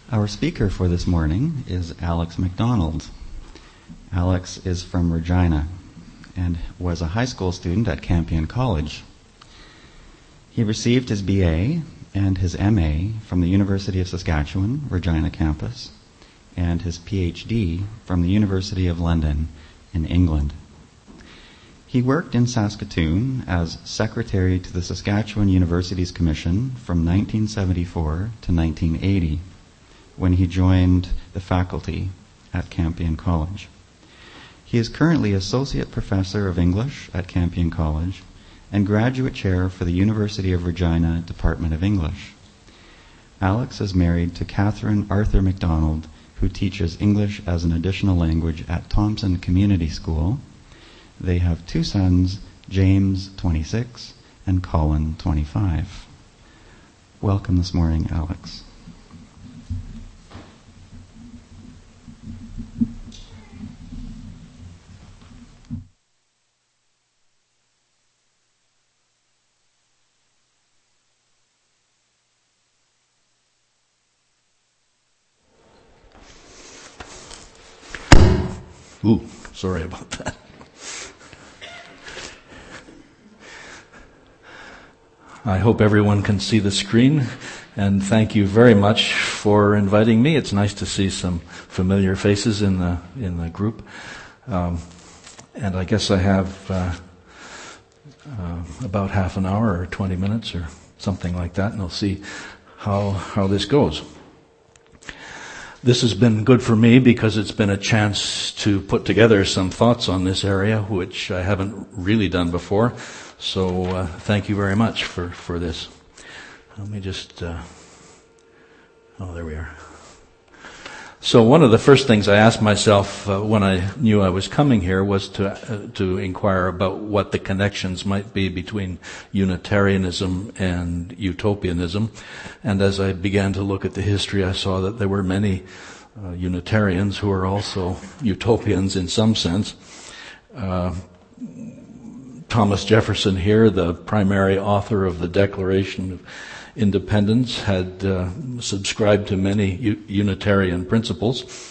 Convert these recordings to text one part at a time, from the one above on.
Our speaker for this morning is Alex McDonald. Alex is from Regina and was a high school student at Campion College. He received his BA and his MA from the University of Saskatchewan, Regina campus, and his PhD from the University of London in England. He worked in Saskatoon as secretary to the Saskatchewan Universities Commission from 1974 to 1980, when he joined the faculty at Campion College. He is currently Associate Professor of English at Campion College and Graduate Chair for the University of Regina Department of English. Alex is married to Catherine Arthur McDonald, who teaches English as an additional language at Thompson Community School. They have two sons, James, 26, and Colin, 25. Welcome this morning, Alex. Ooh, sorry about that. I hope everyone can see the screen, and thank you very much for inviting me. It's nice to see some familiar faces in the group. And I guess I have about half an hour or 20 minutes or something like that, and I'll see how this goes. This has been good for me because it's been a chance to put together some thoughts on this area, which I haven't really done before. So thank you very much for this. Let me just... there we are. So one of the first things I asked myself when I knew I was coming here was to inquire about what the connections might be between Unitarianism and Utopianism. And as I began to look at the history, I saw that there were many Unitarians who are also Utopians in some sense. Thomas Jefferson here, the primary author of the Declaration of Independence, had subscribed to many Unitarian principles.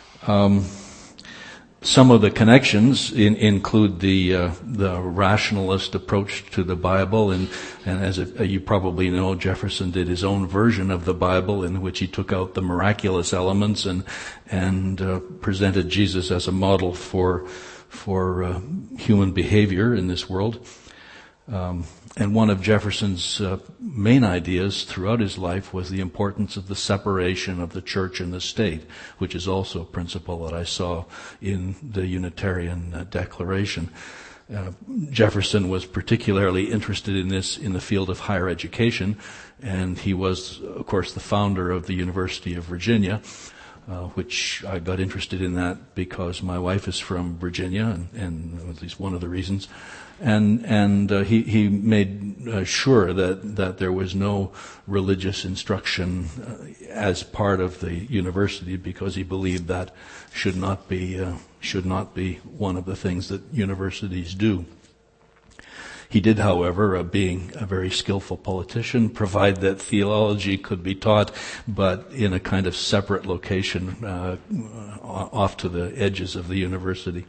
Some of the connections include the rationalist approach to the Bible, and as you probably know, Jefferson did his own version of the Bible in which he took out the miraculous elements and presented Jesus as a model for human behavior in this world. And one of Jefferson's main ideas throughout his life was the importance of the separation of the church and the state, which is also a principle that I saw in the Unitarian Declaration. Jefferson was particularly interested in this in the field of higher education, and he was, of course, the founder of the University of Virginia, which I got interested in that because my wife is from Virginia, and at least one of the reasons. And he made sure that there was no religious instruction as part of the university, because he believed that should not be one of the things that universities do. He did, however, being a very skillful politician, provide that theology could be taught, but in a kind of separate location off to the edges of the university.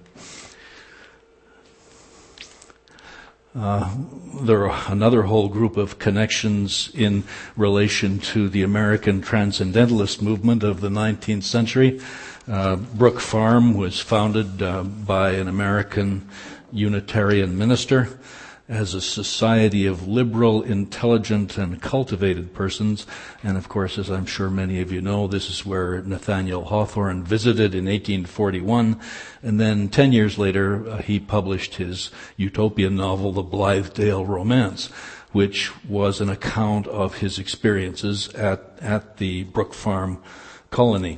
There are another whole group of connections in relation to the American Transcendentalist movement of the 19th century. Brook Farm was founded by an American Unitarian minister as a society of liberal, intelligent, and cultivated persons. And of course, as I'm sure many of you know, this is where Nathaniel Hawthorne visited in 1841. And then 10 years later, he published his utopian novel, The Blithedale Romance, which was an account of his experiences at the Brook Farm colony.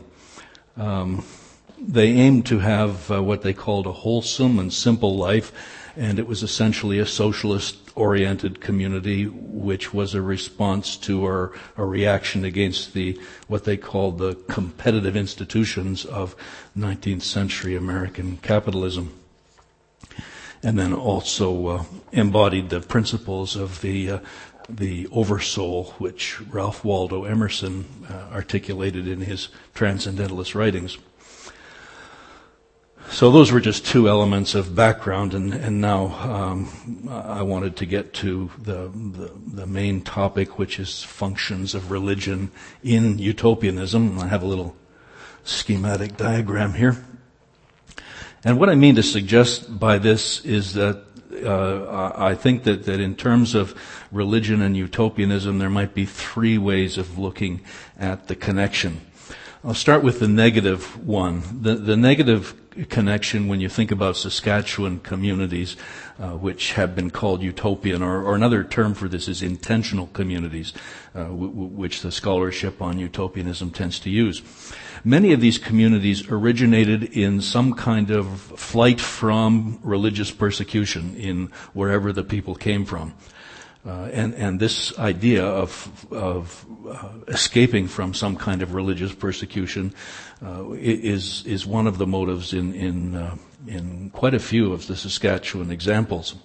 They aimed to have what they called a wholesome and simple life, and it was essentially a socialist-oriented community, which was a response to or a reaction against what they called the competitive institutions of 19th century American capitalism. And then also embodied the principles of the the oversoul, which Ralph Waldo Emerson articulated in his Transcendentalist writings. So those were just two elements of background, and now I wanted to get to the main topic, which is functions of religion in utopianism. I have a little schematic diagram here. And what I mean to suggest by this is that I think that in terms of religion and utopianism, there might be three ways of looking at the connection. I'll start with the negative one. The negative connection when you think about Saskatchewan communities, which have been called utopian, or another term for this is intentional communities, which the scholarship on utopianism tends to use. Many of these communities originated in some kind of flight from religious persecution in wherever the people came from. And this idea of escaping from some kind of religious persecution is one of the motives in quite a few of the Saskatchewan examples.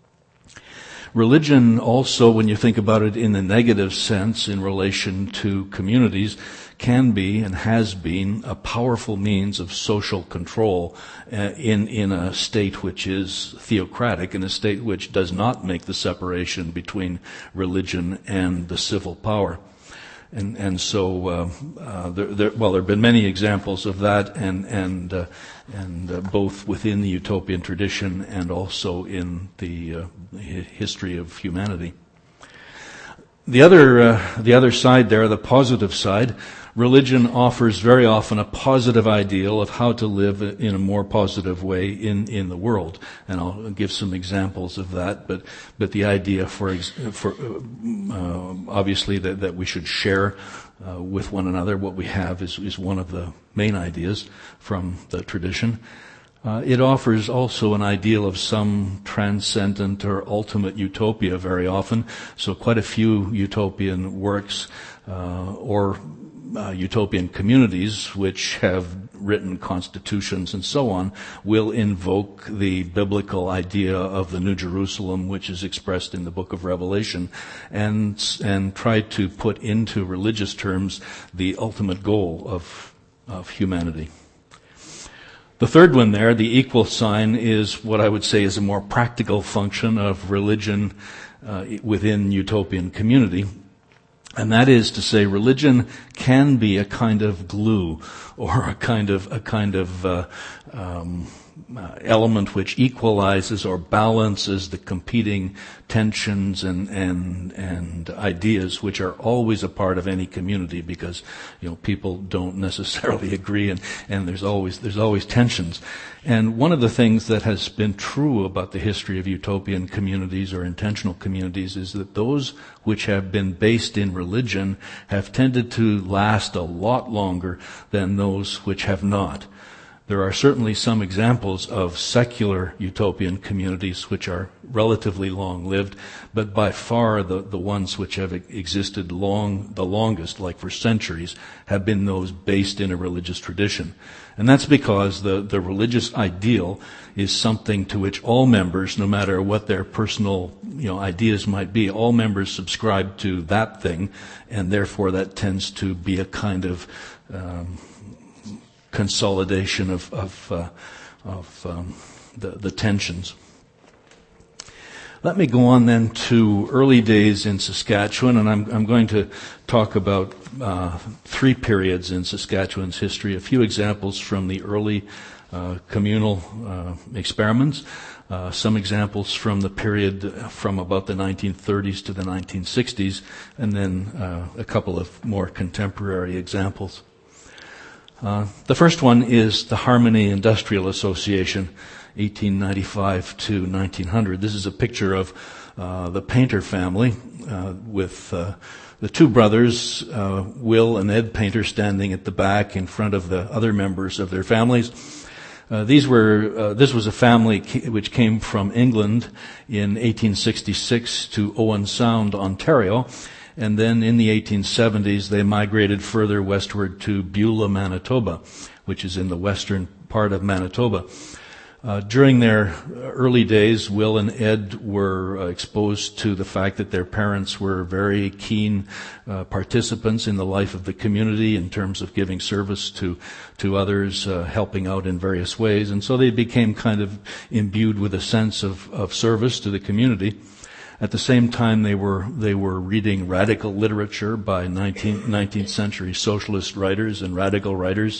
Religion also, when you think about it in the negative sense in relation to communities, can be and has been a powerful means of social control in a state which is theocratic, in a state which does not make the separation between religion and the civil power. And so there have been many examples of that, and both within the utopian tradition and also in the history of humanity. The other side there, the positive side, religion offers very often a positive ideal of how to live in a more positive way in the world, and I'll give some examples of that. But the idea, for obviously that we should share with one another what we have is one of the main ideas from the tradition. It offers also an ideal of some transcendent or ultimate utopia very often. So quite a few utopian works or utopian communities which have written constitutions and so on will invoke the biblical idea of the New Jerusalem, which is expressed in the book of Revelation, and try to put into religious terms the ultimate goal of humanity. The third one there, the equal sign, is what I would say is a more practical function of religion within utopian community. And that is to say, religion can be a kind of glue or a kind of element which equalizes or balances the competing tensions and ideas which are always a part of any community, because people don't necessarily agree, and there's always tensions. And one of the things that has been true about the history of utopian communities or intentional communities is that those which have been based in religion have tended to last a lot longer than those which have not. There are certainly some examples of secular utopian communities which are relatively long-lived, but by far the ones which have existed the longest, like for centuries, have been those based in a religious tradition. And that's because the religious ideal is something to which all members, no matter what their personal ideas might be, all members subscribe to that thing, and therefore that tends to be a kind of consolidation of the tensions. Let me go on then to early days in Saskatchewan, and I'm going to talk about three periods in Saskatchewan's history, a few examples from the early communal experiments, some examples from the period from about the 1930s to the 1960s, and then a couple of more contemporary examples. The first one is the Harmony Industrial Association, 1895 to 1900. This is a picture of the Painter family with the two brothers, Will and Ed Painter, standing at the back in front of the other members of their families. This was a family which came from England in 1866 to Owen Sound, Ontario. And then in the 1870s, they migrated further westward to Beulah, Manitoba, which is in the western part of Manitoba. During their early days, Will and Ed were exposed to the fact that their parents were very keen participants in the life of the community in terms of giving service to others, helping out in various ways. And so they became kind of imbued with a sense of service to the community. At the same time, they were reading radical literature by 19th century socialist writers and radical writers.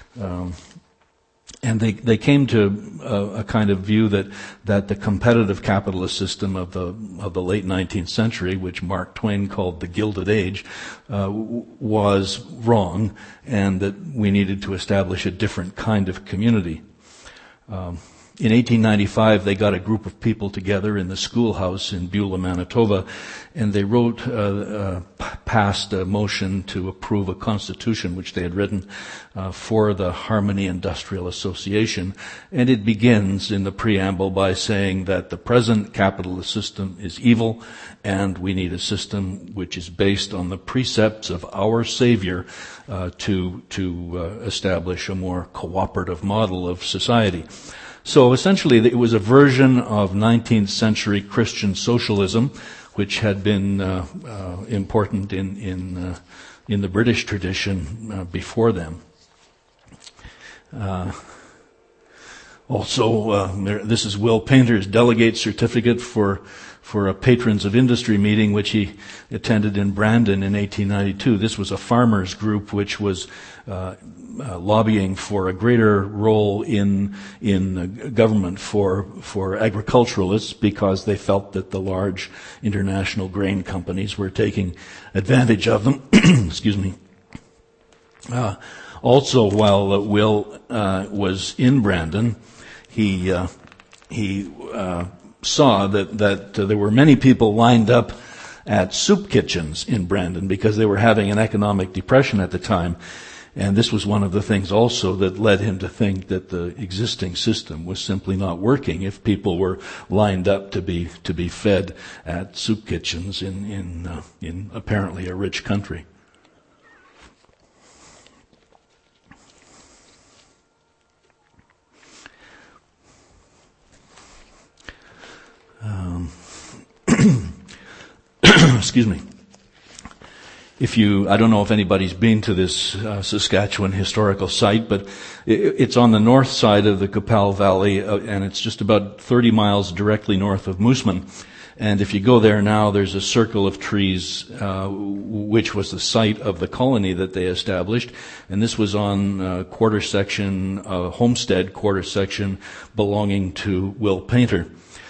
And they came to a kind of view that the competitive capitalist system of the late 19th century, which Mark Twain called the Gilded Age, was wrong, and that we needed to establish a different kind of community. In 1895, they got a group of people together in the schoolhouse in Beulah, Manitoba, and they passed a motion to approve a constitution which they had written for the Harmony Industrial Association. And it begins in the preamble by saying that the present capitalist system is evil, and we need a system which is based on the precepts of our Savior to establish a more cooperative model of society. So essentially, it was a version of 19th century Christian socialism, which had been important in the British tradition before them. This is Will Painter's delegate certificate for a Patrons of Industry meeting, which he attended in Brandon in 1892. This was a farmers group which was lobbying for a greater role in government for agriculturalists, because they felt that the large international grain companies were taking advantage of them. Excuse me. Also, while Will was in Brandon, he saw that there were many people lined up at soup kitchens in Brandon because they were having an economic depression at the time. And this was one of the things also that led him to think that the existing system was simply not working if people were lined up to be fed at soup kitchens in apparently a rich country. Excuse me. I don't know if anybody's been to this Saskatchewan historical site, but it's on the north side of the Qu'Appelle Valley, and it's just about 30 miles directly north of Moosomin. And if you go there now, there's a circle of trees, which was the site of the colony that they established. And this was on homestead quarter section belonging to Will Painter.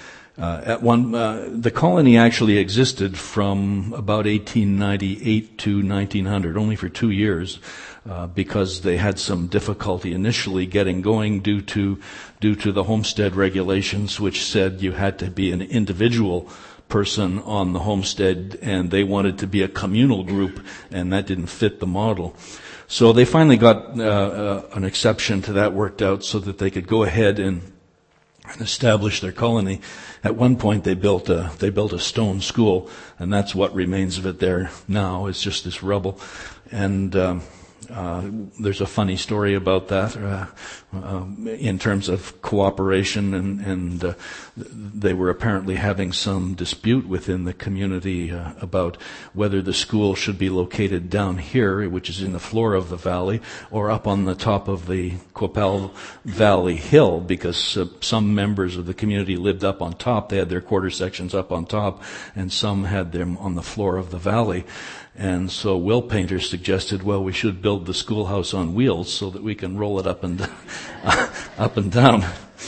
The colony actually existed from about 1898 to 1900, only for 2 years, because they had some difficulty initially getting going due to the homestead regulations, which said you had to be an individual person on the homestead, and they wanted to be a communal group, and that didn't fit the model. So they finally got an exception to that worked out so that they could go ahead and establish their colony. At one point, they built a stone school, and that's what remains of it there now. It's just this rubble, and there's a funny story about that in terms of cooperation, and they were apparently having some dispute within the community about whether the school should be located down here, which is in the floor of the valley, or up on the top of the Qu'Appelle Valley Hill, because some members of the community lived up on top. They had their quarter sections up on top, and some had them on the floor of the valley. And so Will Painter suggested, well, we should build the schoolhouse on wheels so that we can roll it up and down.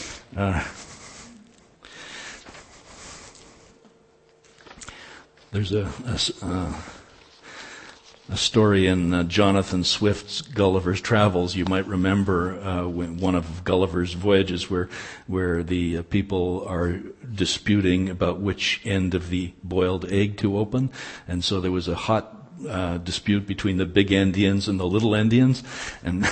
There's a story in Jonathan Swift's Gulliver's Travels. You might remember one of Gulliver's voyages where the people are disputing about which end of the boiled egg to open, and so there was a hot dispute between the big Indians and the little Indians, and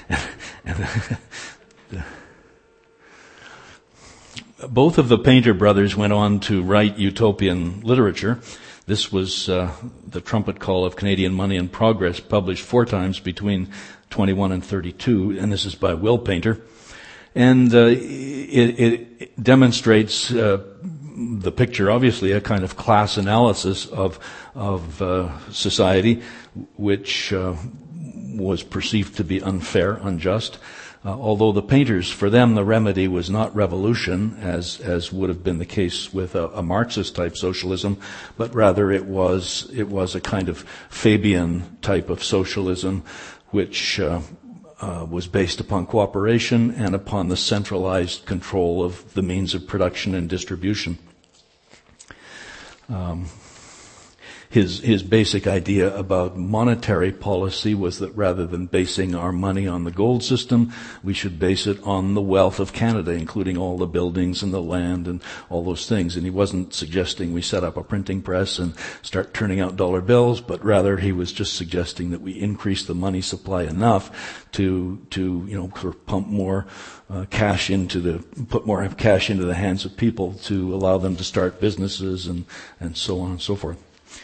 both of the Painter brothers went on to write utopian literature. This was the Trumpet Call of Canadian Money and Progress, published 4 times between 21 and 32, and this is by Will Painter. And it demonstrates the picture, obviously, a kind of class analysis of society, which was perceived to be unfair, unjust. Although the painters, for them, the remedy was not revolution, as would have been the case with a Marxist-type socialism, but rather it was a kind of Fabian type of socialism, which was based upon cooperation and upon the centralized control of the means of production and distribution. His basic idea about monetary policy was that rather than basing our money on the gold system, we should base it on the wealth of Canada, including all the buildings and the land and all those things. And he wasn't suggesting we set up a printing press and start turning out dollar bills, but rather he was just suggesting that we increase the money supply enough to sort of pump more cash put more cash into the hands of people to allow them to start businesses and so on and so forth.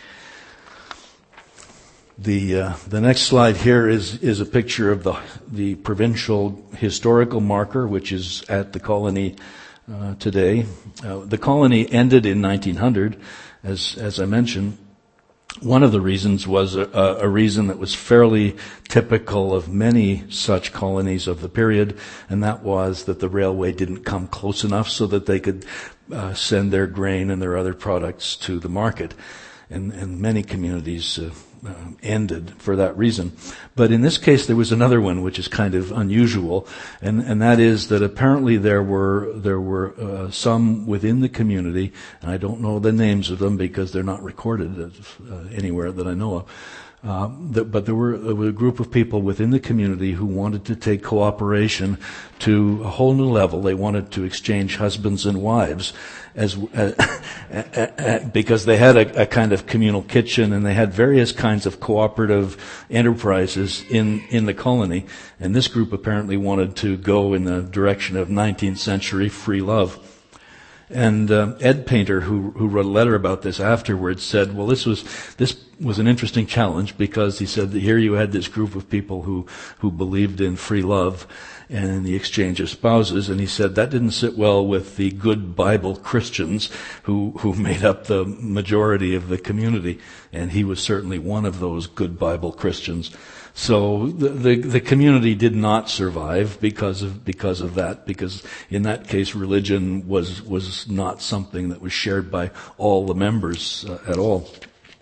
The next slide here is a picture of the provincial historical marker, which is at the colony today. The colony ended in 1900, as I mentioned. One of the reasons was a reason that was fairly typical of many such colonies of the period, and that was that the railway didn't come close enough so that they could send their grain and their other products to the market. And many communities ended for that reason. But in this case, there was another one which is kind of unusual, and that is that apparently there were some within the community, and I don't know the names of them because they're not recorded anywhere that I know of. But there were a group of people within the community who wanted to take cooperation to a whole new level. They wanted to exchange husbands and wives because they had a kind of communal kitchen, and they had various kinds of cooperative enterprises in the colony. And this group apparently wanted to go in the direction of 19th century free love. And Ed Painter, who wrote a letter about this afterwards, said, well, this was an interesting challenge, because he said that here you had this group of people who believed in free love and in the exchange of spouses, and he said that didn't sit well with the good Bible Christians who made up the majority of the community, and he was certainly one of those good Bible Christians. So the community did not survive because of that, because in that case religion was not something that was shared by all the members at all.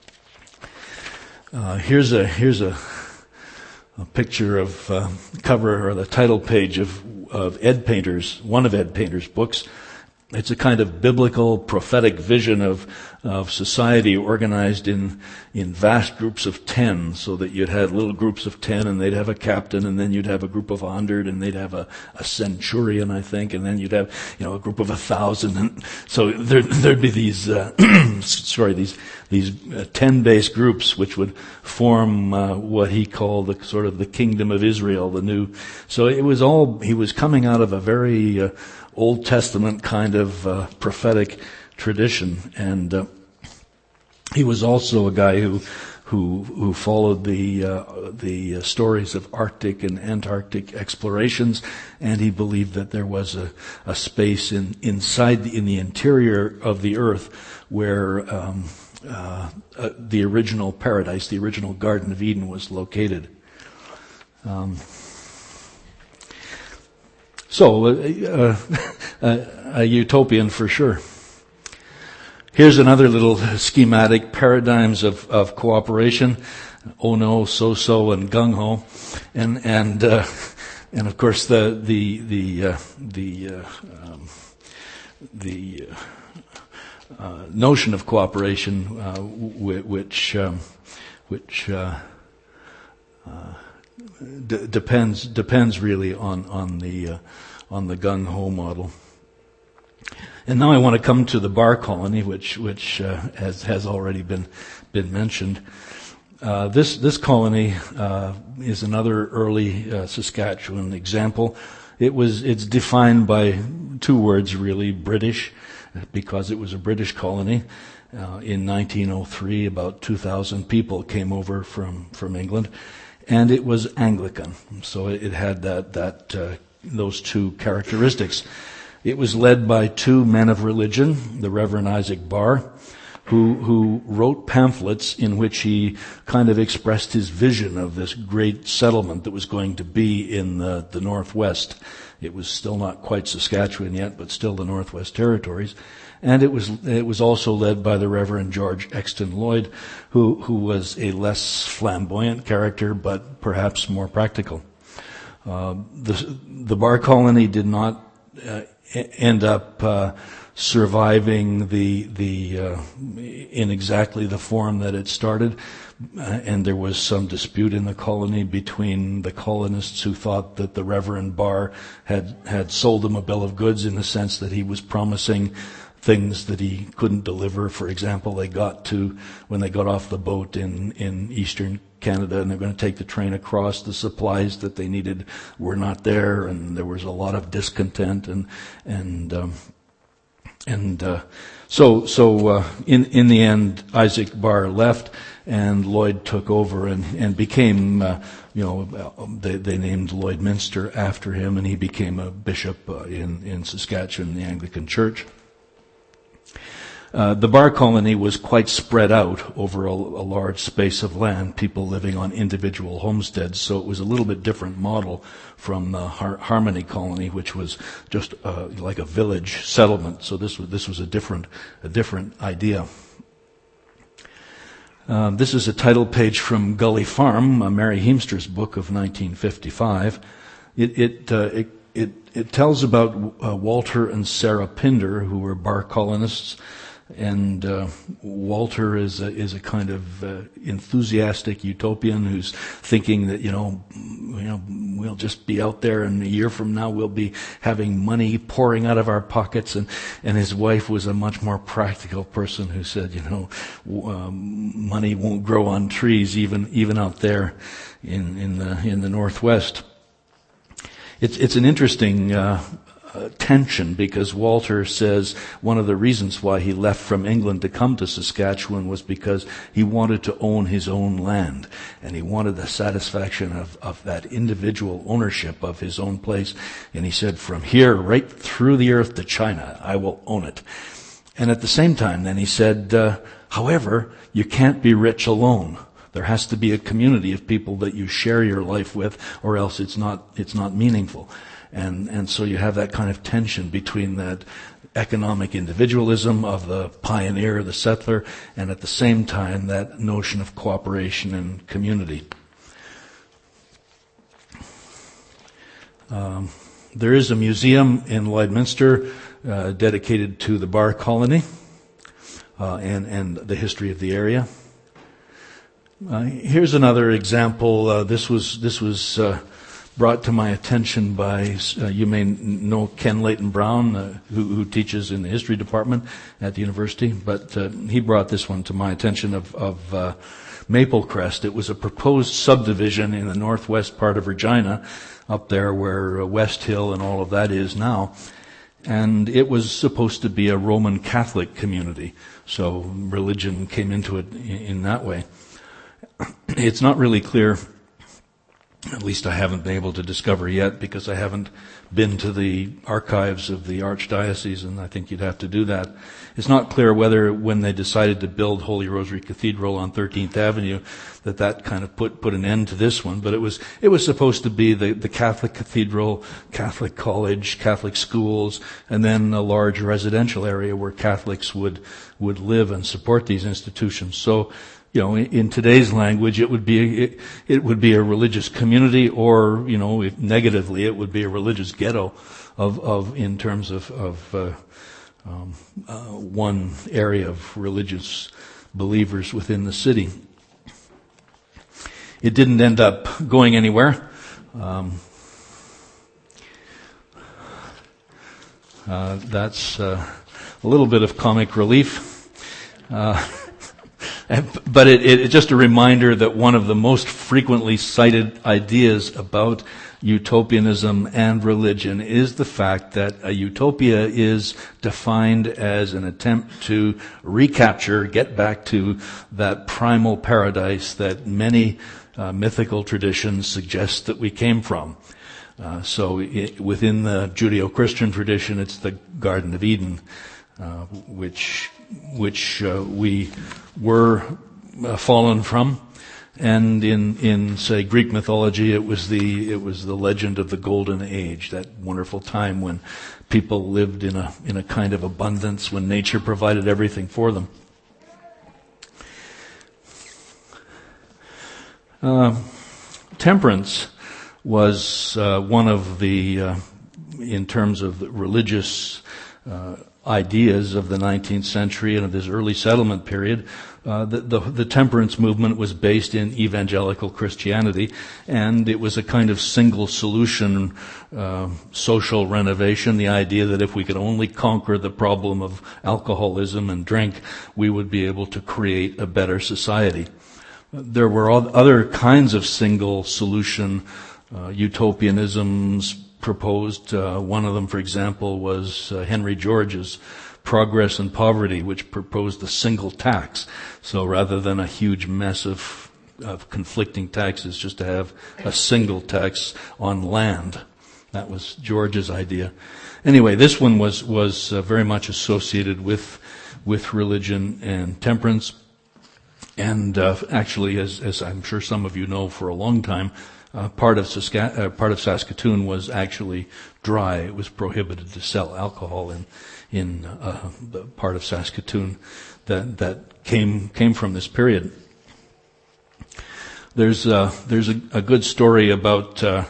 Here's a picture of cover or the title page of Ed Painter's, one of Ed Painter's books. It's a kind of biblical prophetic vision of society organized in vast groups of 10, so that you'd have little groups of 10, and they'd have a captain, and then you'd have a group of 100, and they'd have a centurion, I think, and then you'd have a group of 1,000, and so there'd be these these 10-base groups which would form what he called the sort of the kingdom of Israel, the new. So it was all, he was coming out of a very Old Testament kind of prophetic tradition, and he was also a guy who followed the stories of Arctic and Antarctic explorations, and he believed that there was a space in the interior of the Earth where the original paradise, the original Garden of Eden, was located. So, a utopian for sure. Here's another little schematic, paradigms of cooperation: Ono, So-So, and Gung-Ho, and of course the notion of cooperation, which depends really on the Gung-Ho model. And now I want to come to the Bar Colony, which has already been mentioned. This colony is another early Saskatchewan example. It's defined by two words really: British, because it was a British colony. In 1903, about 2,000 people came over from England, and it was Anglican. So it had that those two characteristics. It was led by two men of religion, the Reverend Isaac Barr, who wrote pamphlets in which he kind of expressed his vision of this great settlement that was going to be in the Northwest. It was still not quite Saskatchewan yet, but still the Northwest Territories. And it was also led by the Reverend George Exton Lloyd, who was a less flamboyant character, but perhaps more practical. The Barr colony did not end up surviving in exactly the form that it started, and there was some dispute in the colony between the colonists who thought that the Reverend Barr had sold them a bill of goods in the sense that he was promising things that he couldn't deliver. For example, when they got off the boat in eastern Canada and they're going to take the train across, the supplies that they needed were not there, and there was a lot of discontent so in the end, Isaac Barr left, and Lloyd took over and became, they named Lloydminster after him, and he became a bishop in Saskatchewan, the Anglican Church. The Barr colony was quite spread out over a large space of land, people living on individual homesteads, so it was a little bit different model from the Harmony colony, which was just like a village settlement. So this was a different idea. This is a title page from Gully Farm, Mary Heemster's book of 1955. It tells about Walter and Sarah Pinder, who were Barr colonists. And Walter is a kind of enthusiastic utopian who's thinking that we'll just be out there, and a year from now we'll be having money pouring out of our pockets. And his wife was a much more practical person who said, money won't grow on trees even out there in the Northwest. It's an interesting tension, because Walter says one of the reasons why he left from England to come to Saskatchewan was because he wanted to own his own land, and he wanted the satisfaction of that individual ownership of his own place. And he said, from here right through the earth to China, I will own it. And at the same time, then he said, however, you can't be rich alone. There has to be a community of people that you share your life with, or else it's not meaningful. And so you have that kind of tension between that economic individualism of the pioneer, the settler, and at the same time that notion of cooperation and community. There is a museum in Lloydminster dedicated to the Barr colony and the history of the area. Here's another example. This was brought to my attention by, you may know Ken Leighton Brown, who teaches in the history department at the university, but he brought this one to my attention of Maple Crest. It was a proposed subdivision in the northwest part of Regina, up there where West Hill and all of that is now. And it was supposed to be a Roman Catholic community, so religion came into it in that way. It's not really clear, at least I haven't been able to discover yet, because I haven't been to the archives of the Archdiocese, and I think you'd have to do that. It's not clear whether when they decided to build Holy Rosary Cathedral on 13th Avenue that kind of put an end to this one, but it was supposed to be the Catholic cathedral, Catholic college, Catholic schools, and then a large residential area where Catholics would live and support these institutions. So, in today's language, it would be a religious community, or, if negatively, it would be a religious ghetto in terms of one area of religious believers within the city. It didn't end up going anywhere. That's a little bit of comic relief. But it's just a reminder that one of the most frequently cited ideas about utopianism and religion is the fact that a utopia is defined as an attempt to get back to that primal paradise that many mythical traditions suggest that we came from. Within the Judeo-Christian tradition, it's the Garden of Eden, which we were fallen from. And in say Greek mythology, it was the legend of the Golden Age, that wonderful time when people lived in a kind of abundance, when nature provided everything for them. Temperance was one of the, in terms of the religious ideas of the 19th century and of this early settlement period. The temperance movement was based in evangelical Christianity, and it was a kind of single solution social renovation, the idea that if we could only conquer the problem of alcoholism and drink, we would be able to create a better society. There were other kinds of single solution utopianisms proposed. One of them, for example, was Henry George's Progress and Poverty, which proposed a single tax. So rather than a huge mess of conflicting taxes, just to have a single tax on land. That was George's idea. Anyway, this one was very much associated with religion and temperance. And actually, as I'm sure some of you know, for a long time, part of Saskatoon was actually dry. It was prohibited to sell alcohol in the part of Saskatoon that came from this period. There's a good story about a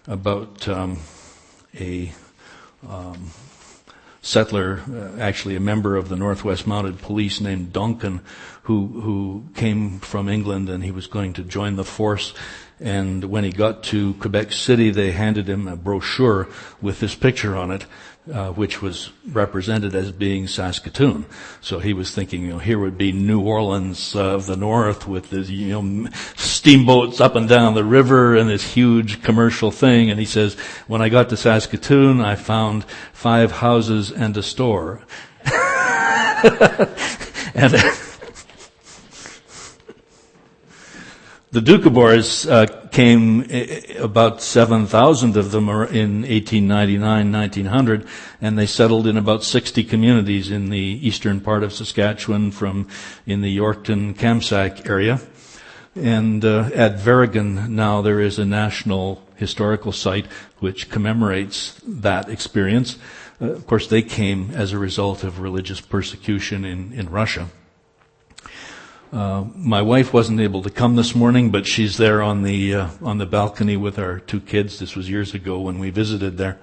settler, actually a member of the Northwest Mounted Police named Donkin, who came from England, and he was going to join the force. And when he got to Quebec City, they handed him a brochure with this picture on it, which was represented as being Saskatoon. So he was thinking, here would be New Orleans of the north with the, steamboats up and down the river and this huge commercial thing. And he says, when I got to Saskatoon, I found 5 houses and a store. And the Doukhobors came, about 7,000 of them in 1899, 1900, and they settled in about 60 communities in the eastern part of Saskatchewan, in the Yorkton-Kamsack area. And at Verrigan now there is a national historical site which commemorates that experience. Of course, they came as a result of religious persecution in Russia. My wife wasn't able to come this morning, but she's there on the balcony with our 2 kids. This was years ago when we visited there.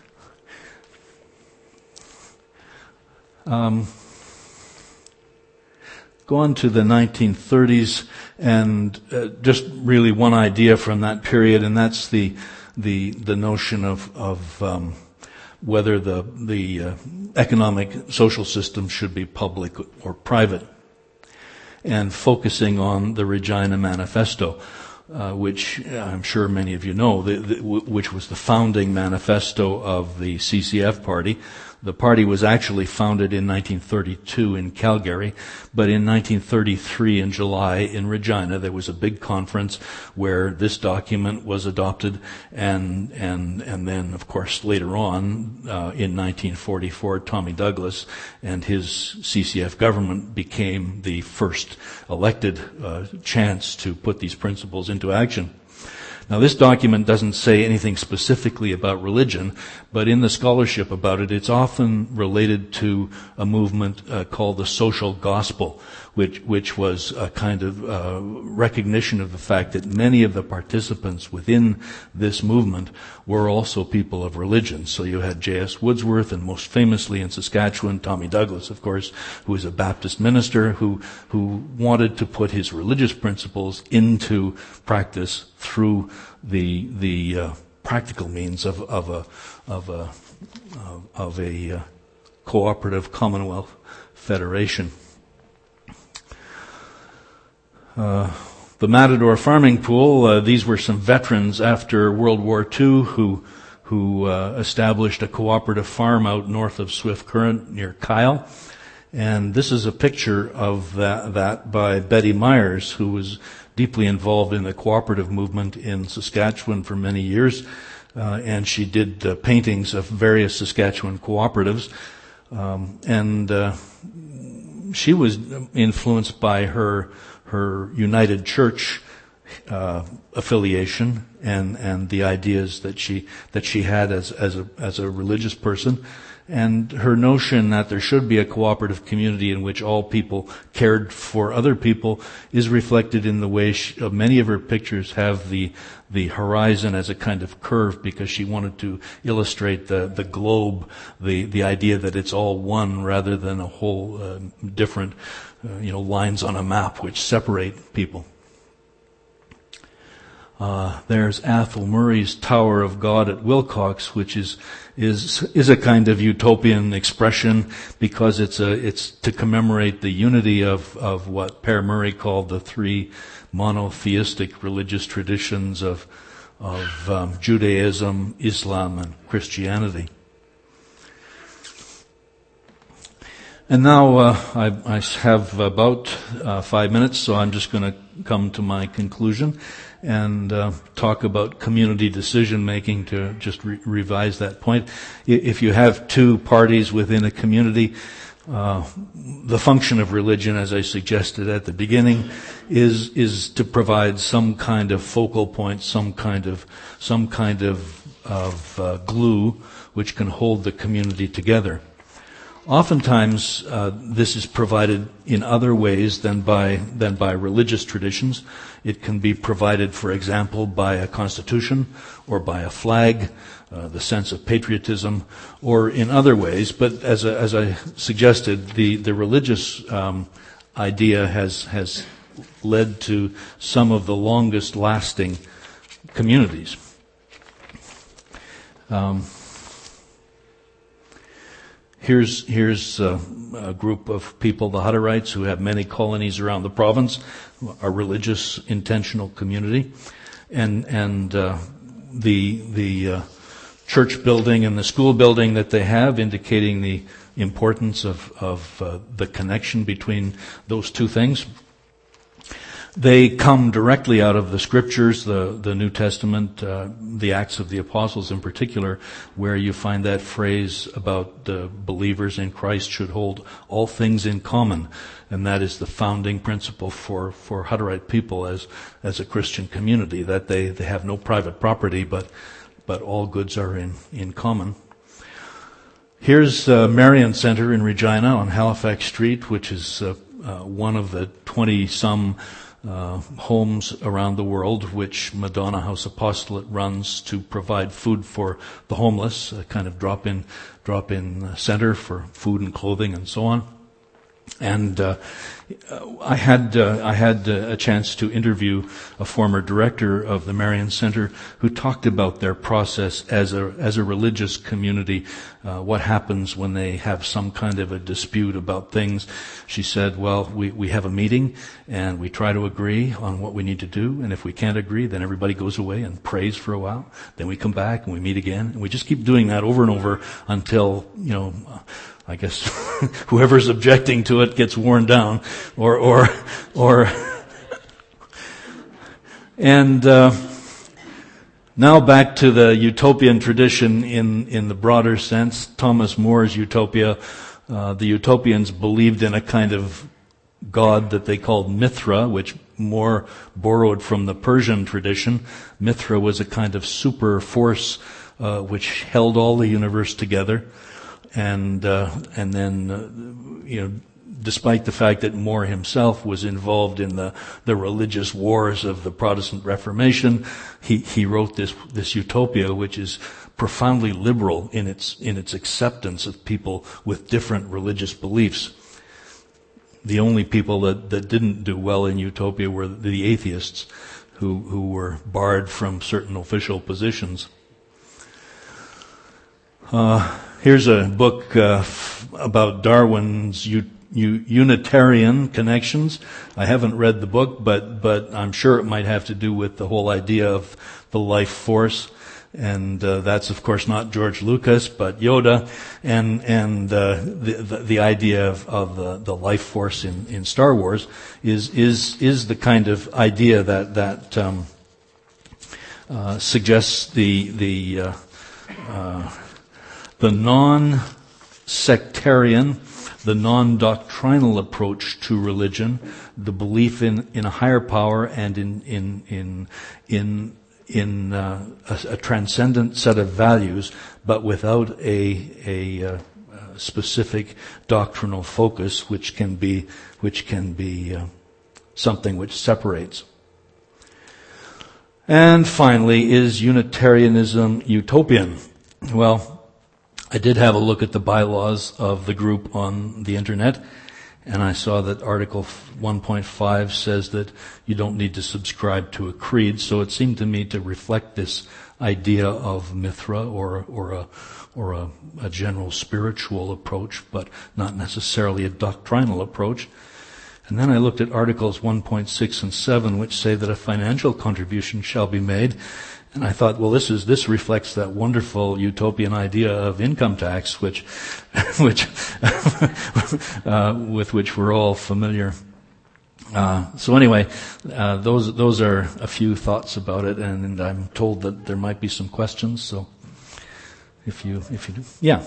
Go on to the 1930s, and just really one idea from that period, and that's the notion of whether the economic social system should be public or private, and focusing on the Regina Manifesto, which I'm sure many of you know, which was the founding manifesto of the CCF party. The party was actually founded in 1932 in Calgary, but in 1933 in July in Regina there was a big conference where this document was adopted, and then of course later on in 1944 Tommy Douglas and his CCF government became the first elected chance to put these principles into action. Now, this document doesn't say anything specifically about religion, but in the scholarship about it, it's often related to a movement called the social gospel, which was a kind of recognition of the fact that many of the participants within this movement were also people of religion. So you had J.S. Woodsworth, and most famously in Saskatchewan, Tommy Douglas, of course, who was a Baptist minister who wanted to put his religious principles into practice through the practical means of a cooperative Commonwealth federation. The Matador Farming Pool, these were some veterans after World War II who established a cooperative farm out north of Swift Current near Kyle. And this is a picture of that by Betty Myers, who was deeply involved in the cooperative movement in Saskatchewan for many years. and she did paintings of various Saskatchewan cooperatives. She was influenced by her United Church affiliation and the ideas that she had as a religious person, and her notion that there should be a cooperative community in which all people cared for other people is reflected in the way many of her pictures have the horizon as a kind of curve, because she wanted to illustrate the globe, the idea that it's all one rather than a whole different lines on a map which separate people. There's Athol Murray's Tower of God at Wilcox, which is a kind of utopian expression, because it's to commemorate the unity of what Per Murray called the three monotheistic religious traditions of Judaism, Islam, and Christianity. And now I have about 5 minutes, so I'm just going to come to my conclusion and talk about community decision making to just revise that point. If you have two parties within a community, the function of religion, as I suggested at the beginning, is to provide some kind of focal point, some kind of glue which can hold the community together. Oftentimes, this is provided in other ways than by religious traditions. It can be provided, for example, by a constitution or by a flag, the sense of patriotism, or in other ways. But as I suggested, the religious idea has led to some of the longest lasting communities. Here's a group of people, the Hutterites, who have many colonies around the province, a religious intentional community, and the church building and the school building that they have, indicating the importance of the connection between those two things. They come directly out of the scriptures, the New Testament, the Acts of the Apostles in particular, where you find that phrase about the believers in Christ should hold all things in common. And that is the founding principle for Hutterite people as a Christian community, that they have no private property, but all goods are in common. Here's Marion Center in Regina on Halifax Street, which is one of the 20-some homes around the world which Madonna House Apostolate runs to provide food for the homeless, a kind of drop-in center for food and clothing and so on. And I had a chance to interview a former director of the Marion Center who talked about their process as a religious community. What happens when they have some kind of a dispute about things? She said, "Well, we have a meeting and we try to agree on what we need to do. And if we can't agree, then everybody goes away and prays for a while. Then we come back and we meet again, and we just keep doing that over and over until I guess whoever's objecting to it gets worn down, or and now back to the utopian tradition in the broader sense. Thomas More's Utopia. The Utopians believed in a kind of god that they called Mithra, which More borrowed from the Persian tradition. Mithra was a kind of super force which held all the universe together. And then, despite the fact that More himself was involved in the religious wars of the Protestant Reformation, he wrote this Utopia, which is profoundly liberal in its acceptance of people with different religious beliefs. The only people that didn't do well in Utopia were the atheists, who were barred from certain official positions. Here's a book about Darwin's Unitarian connections. I haven't read the book, but I'm sure it might have to do with the whole idea of the life force. And that's of course not George Lucas, but Yoda, and the idea of the life force in Star Wars is the kind of idea that suggests the non-sectarian, the non-doctrinal approach to religion, the belief in a higher power and in a transcendent set of values, but without a specific doctrinal focus, which can be something which separates. And finally, is Unitarianism utopian? Well, I did have a look at the bylaws of the group on the internet, and I saw that Article 1.5 says that you don't need to subscribe to a creed, so it seemed to me to reflect this idea of Mithra or a general spiritual approach, but not necessarily a doctrinal approach. And then I looked at Articles 1.6 and 7, which say that a financial contribution shall be made. And I thought, well, this reflects that wonderful utopian idea of income tax, which with which we're all familiar. So anyway, those are a few thoughts about it, and I'm told that there might be some questions. So if you do, yeah.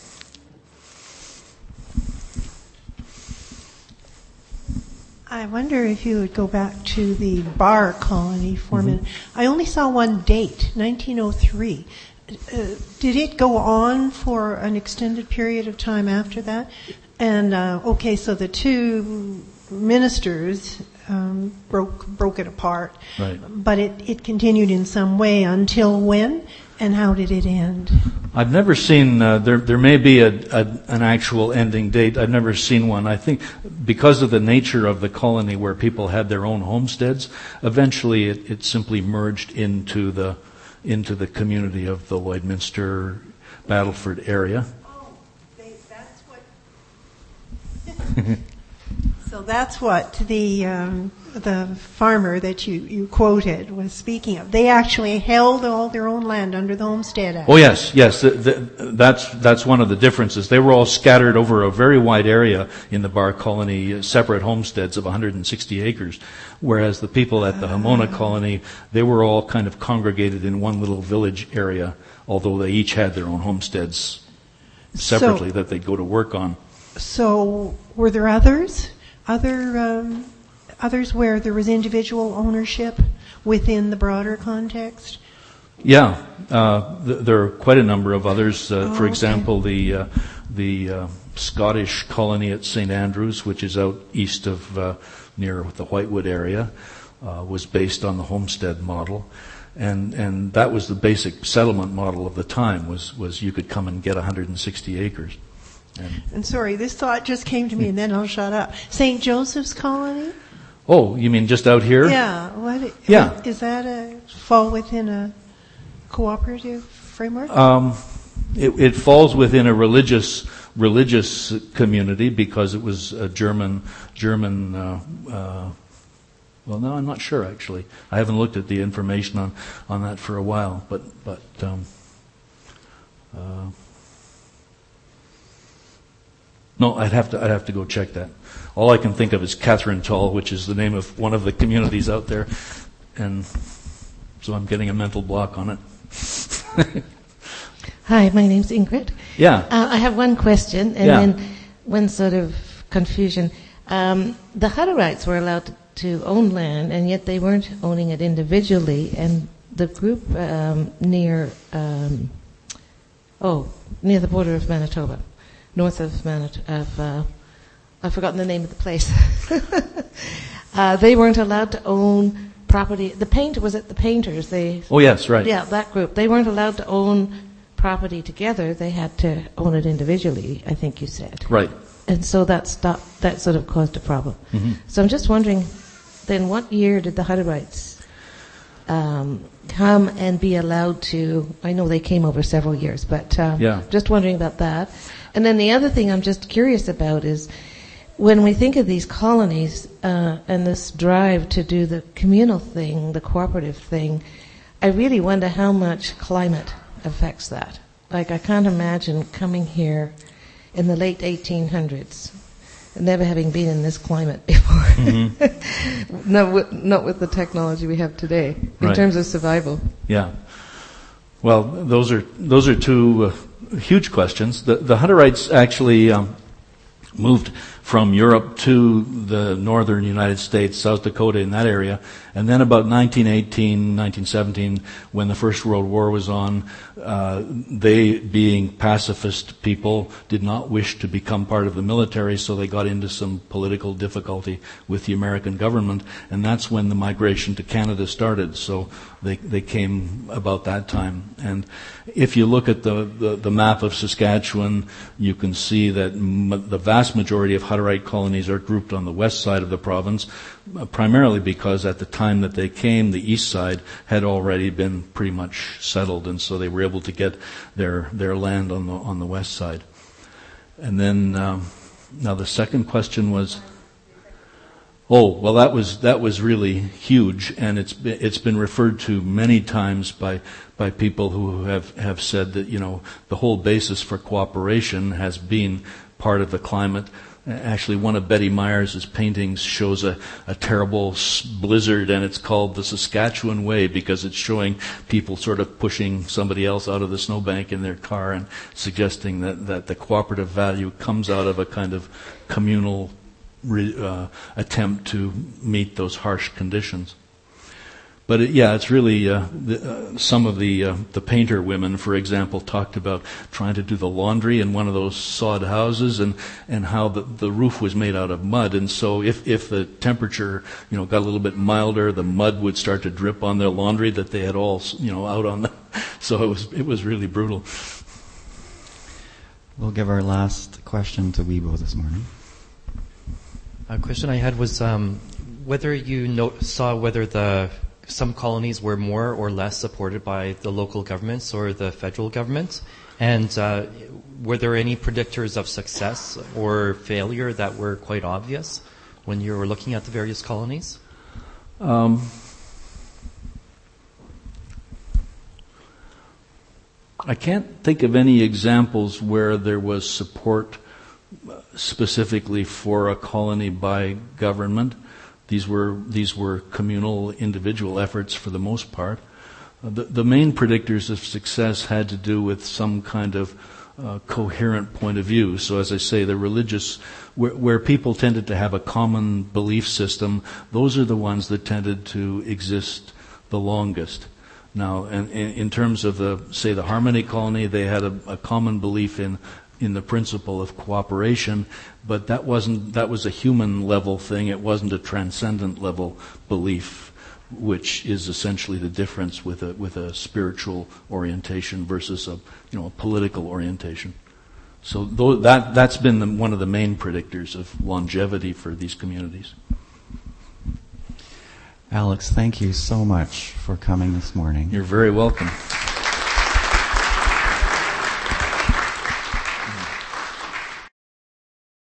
I wonder if you would go back to the Bar Colony for a minute. I only saw one date, 1903. Did it go on for an extended period of time after that? And, okay, so the two ministers broke it apart. Right. But it continued in some way until when? And how did it end? I've never seen, there may be an actual ending date. I've never seen one. I think because of the nature of the colony where people had their own homesteads, eventually it simply merged into the community of the Lloydminster, Battleford area. Oh, that's what... So that's what the farmer that you quoted was speaking of. They actually held all their own land under the Homestead Act. Oh yes. That's one of the differences. They were all scattered over a very wide area in the Bar Colony, separate homesteads of 160 acres, whereas the people at the Hamona Colony, they were all kind of congregated in one little village area, although they each had their own homesteads separately that they'd go to work on. So were there others where there was individual ownership within the broader context? Yeah, there are quite a number of others. For example, the Scottish colony at St. Andrews, which is out east of near the Whitewood area, was based on the homestead model, and that was the basic settlement model of the time. Was you could come and get 160 acres. And sorry, this thought just came to me, and then I'll shut up. St. Joseph's Colony? Oh, you mean just out here? Yeah. Yeah. Is that fall within a cooperative framework? It falls within a religious community because it was a German. Well, no, I'm not sure actually. I haven't looked at the information on that for a while, but. No, I'd have to go check that. All I can think of is Catherine Tall, which is the name of one of the communities out there, and so I'm getting a mental block on it. Hi, my name's Ingrid. Yeah. I have one question, and then one sort of confusion. The Hutterites were allowed to own land, and yet they weren't owning it individually, and the group near the border of Manitoba. North of Manitoba, I've forgotten the name of the place. They weren't allowed to own property. Was it the painters? Oh yes, right. Yeah, that group. They weren't allowed to own property together. They had to own it individually, I think you said. Right. And so that sort of caused a problem. Mm-hmm. So I'm just wondering, then what year did the Hutterites come and be allowed to, I know they came over several years, but just wondering about that. And then the other thing I'm just curious about is when we think of these colonies and this drive to do the communal thing, the cooperative thing, I really wonder how much climate affects that. Like I can't imagine coming here in the late 1800s never having been in this climate before. Mm-hmm. Not with the technology we have today in Right. terms of survival. Yeah. Well, those are two huge questions. The Hutterites actually moved from Europe to the northern United States, South Dakota, in that area. And then about 1918, 1917, when the First World War was on, they, being pacifist people, did not wish to become part of the military, so they got into some political difficulty with the American government. And that's when the migration to Canada started. So they came about that time. And if you look at the map of Saskatchewan, you can see that the vast majority of Hutterite colonies are grouped on the west side of the province, primarily because at the time that they came, the east side had already been pretty much settled, and so they were able to get their land on the west side. And then now the second question was, that was really huge, and it's been referred to many times by people who have said that, the whole basis for cooperation has been part of the climate. Actually, one of Betty Myers' paintings shows a terrible blizzard, and it's called the Saskatchewan Way because it's showing people sort of pushing somebody else out of the snowbank in their car and suggesting that the cooperative value comes out of a kind of communal attempt to meet those harsh conditions. But it's really some of the painter women, for example, talked about trying to do the laundry in one of those sod houses, and how the roof was made out of mud, and so if the temperature got a little bit milder, the mud would start to drip on their laundry that they had all out on the. So it was really brutal. We'll give our last question to Weibo this morning. A question I had was whether you saw whether some colonies were more or less supported by the local governments or the federal government, and were there any predictors of success or failure that were quite obvious when you were looking at the various colonies? I can't think of any examples where there was support specifically for a colony by government. These were communal, individual efforts for the most part. The main predictors of success had to do with some kind of coherent point of view. So as I say, the religious, where people tended to have a common belief system, those are the ones that tended to exist the longest. Now, and in terms of the Harmony Colony, they had a common belief in the principle of cooperation, but that was a human level thing. It wasn't a transcendent level belief, which is essentially the difference with a spiritual orientation versus a political orientation. So that's been one of the main predictors of longevity for these communities. Alex, thank you so much for coming this morning. You're very welcome.